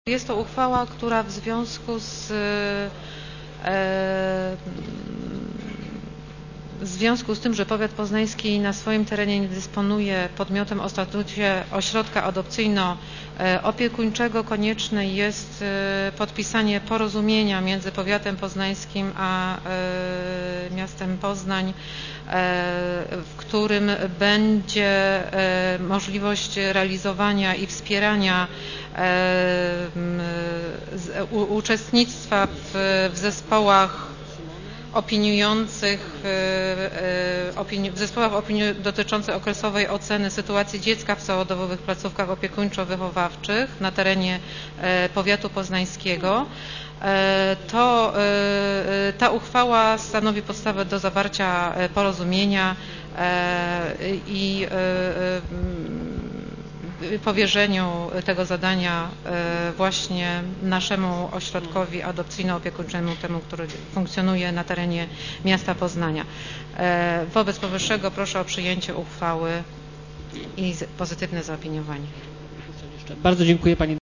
Jest to uchwała, która w związku z tym, że powiat poznański na swoim terenie nie dysponuje podmiotem o statucie ośrodka adopcyjno-opiekuńczego, konieczne jest podpisanie porozumienia między powiatem poznańskim a miastem Poznań, w którym będzie możliwość realizowania i wspierania uczestnictwa w zespołach opiniujących, dotyczących okresowej oceny sytuacji dziecka w całodobowych placówkach opiekuńczo-wychowawczych na terenie powiatu poznańskiego. Ta uchwała stanowi podstawę do zawarcia porozumienia i powierzeniu tego zadania właśnie naszemu ośrodkowi adopcyjno-opiekuńczemu, temu, który funkcjonuje na terenie miasta Poznania. Wobec powyższego proszę o przyjęcie uchwały i pozytywne zaopiniowanie. Bardzo dziękuję Pani.